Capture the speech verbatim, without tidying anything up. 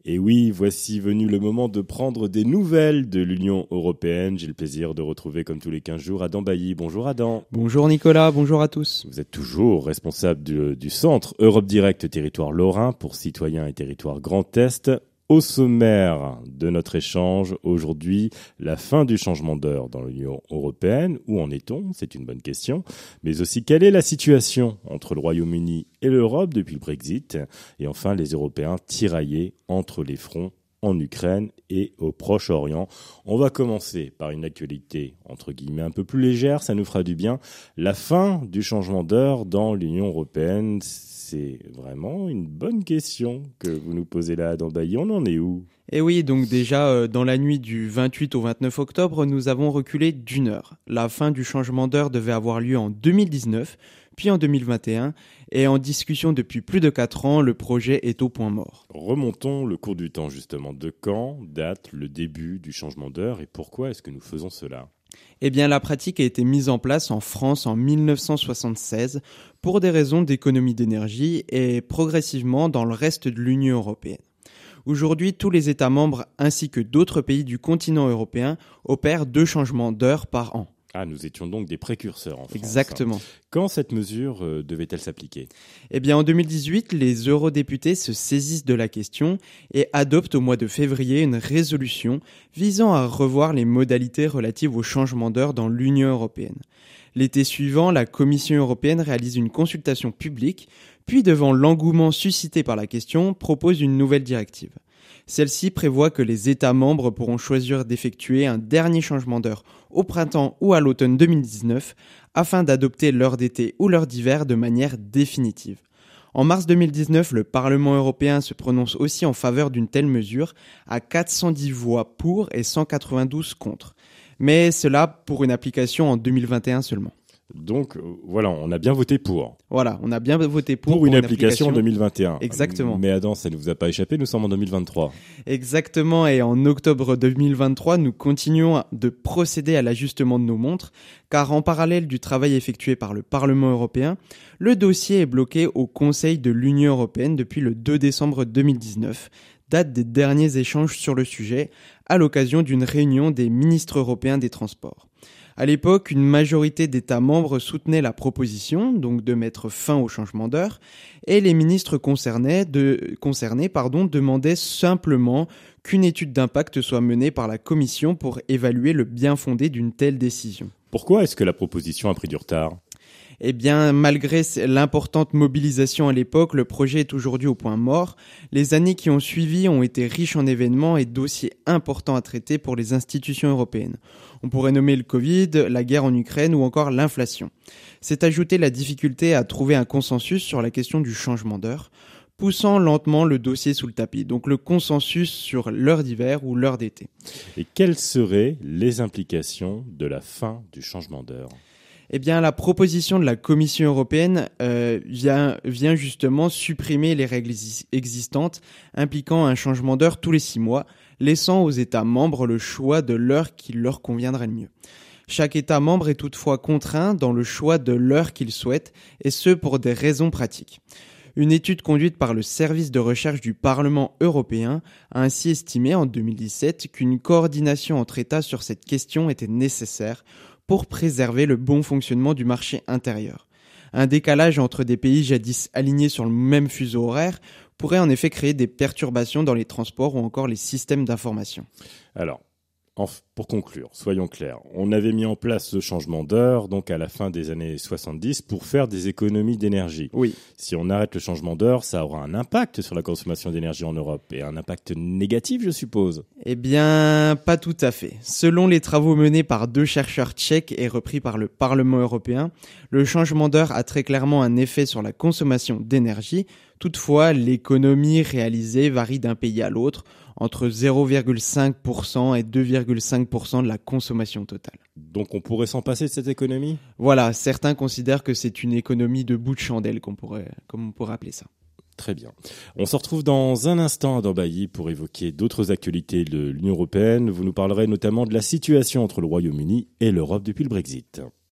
Et oui, voici venu le moment de prendre des nouvelles de l'Union européenne. J'ai le plaisir de retrouver, comme tous les quinze jours, Adam Bailly. Bonjour Adam. Bonjour Nicolas, bonjour à tous. Vous êtes toujours responsable du, du centre Europe Direct Territoire Lorrain pour Citoyens et Territoire Grand Est. Au sommaire de notre échange aujourd'hui, la fin du changement d'heure dans l'Union européenne. Où en est-on ? C'est une bonne question. Mais aussi, quelle est la situation entre le Royaume-Uni et l'Europe depuis le Brexit ? Et enfin, les Européens tiraillés entre les fronts en Ukraine et au Proche-Orient. On va commencer par une actualité, entre guillemets, un peu plus légère, ça nous fera du bien. La fin du changement d'heure dans l'Union européenne. C'est vraiment une bonne question que vous nous posez là, Adam Bailly. On en est où ? Et oui, donc déjà, euh, dans la nuit du vingt-huit au vingt-neuf octobre, nous avons reculé d'une heure. La fin du changement d'heure devait avoir lieu en deux mille dix-neuf, puis en deux mille vingt et un, et en discussion depuis plus de quatre ans, le projet est au point mort. Remontons le cours du temps, justement. De quand date le début du changement d'heure et pourquoi est-ce que nous faisons cela ? Eh bien, la pratique a été mise en place en France en mille neuf cent soixante-seize pour des raisons d'économie d'énergie et progressivement dans le reste de l'Union européenne. Aujourd'hui, tous les États membres ainsi que d'autres pays du continent européen opèrent deux changements d'heure par an. Ah, nous étions donc des précurseurs en France. Exactement. Quand cette mesure euh, devait-elle s'appliquer ? Eh bien, en deux mille dix-huit, les eurodéputés se saisissent de la question et adoptent au mois de février une résolution visant à revoir les modalités relatives au changement d'heure dans l'Union européenne. L'été suivant, la Commission européenne réalise une consultation publique, puis devant l'engouement suscité par la question, propose une nouvelle directive. Celle-ci prévoit que les États membres pourront choisir d'effectuer un dernier changement d'heure au printemps ou à l'automne deux mille dix-neuf afin d'adopter l'heure d'été ou l'heure d'hiver de manière définitive. En mars deux mille dix-neuf, le Parlement européen se prononce aussi en faveur d'une telle mesure à quatre cent dix voix pour et cent quatre-vingt-douze contre. Mais cela pour une application en deux mille vingt et un seulement. Donc, euh, voilà, on a bien voté pour. Voilà, on a bien voté pour. Pour, pour une, une application, application en deux mille vingt et un. Exactement. Mais Adam, ça ne vous a pas échappé, nous sommes en deux mille vingt-trois. Exactement, et en octobre deux mille vingt-trois, nous continuons de procéder à l'ajustement de nos montres, car en parallèle du travail effectué par le Parlement européen, le dossier est bloqué au Conseil de l'Union européenne depuis le deux décembre deux mille dix-neuf, date des derniers échanges sur le sujet, à l'occasion d'une réunion des ministres européens des Transports. À l'époque, une majorité d'États membres soutenait la proposition, donc de mettre fin au changement d'heure, et les ministres concernés, de, concernés pardon, demandaient simplement qu'une étude d'impact soit menée par la Commission pour évaluer le bien-fondé d'une telle décision. Pourquoi est-ce que la proposition a pris du retard ? Eh bien, malgré l'importante mobilisation à l'époque, le projet est aujourd'hui au point mort. Les années qui ont suivi ont été riches en événements et dossiers importants à traiter pour les institutions européennes. On pourrait nommer le Covid, la guerre en Ukraine ou encore l'inflation. C'est ajouter la difficulté à trouver un consensus sur la question du changement d'heure, poussant lentement le dossier sous le tapis. Donc le consensus sur l'heure d'hiver ou l'heure d'été. Et quelles seraient les implications de la fin du changement d'heure ? Eh bien, la proposition de la Commission européenne euh, vient, vient justement supprimer les règles existantes impliquant un changement d'heure tous les six mois, laissant aux États membres le choix de l'heure qui leur conviendrait le mieux. Chaque État membre est toutefois contraint dans le choix de l'heure qu'il souhaite, et ce pour des raisons pratiques. Une étude conduite par le service de recherche du Parlement européen a ainsi estimé en deux mille dix-sept qu'une coordination entre États sur cette question était nécessaire pour préserver le bon fonctionnement du marché intérieur. Un décalage entre des pays jadis alignés sur le même fuseau horaire pourrait en effet créer des perturbations dans les transports ou encore les systèmes d'information. Alors, pour conclure, soyons clairs, on avait mis en place ce changement d'heure donc à la fin des années soixante-dix pour faire des économies d'énergie. Oui. Si on arrête le changement d'heure, ça aura un impact sur la consommation d'énergie en Europe et un impact négatif, je suppose. Eh bien, pas tout à fait. Selon les travaux menés par deux chercheurs tchèques et repris par le Parlement européen, le changement d'heure a très clairement un effet sur la consommation d'énergie. Toutefois, l'économie réalisée varie d'un pays à l'autre, entre zéro virgule cinq pour cent et deux virgule cinq pour cent de la consommation totale. Donc on pourrait s'en passer de cette économie ? Voilà, certains considèrent que c'est une économie de bout de chandelle, qu'on pourrait, comme on pourrait appeler ça. Très bien. On se retrouve dans un instant, Adam Bailly, pour évoquer d'autres actualités de l'Union européenne. Vous nous parlerez notamment de la situation entre le Royaume-Uni et l'Europe depuis le Brexit.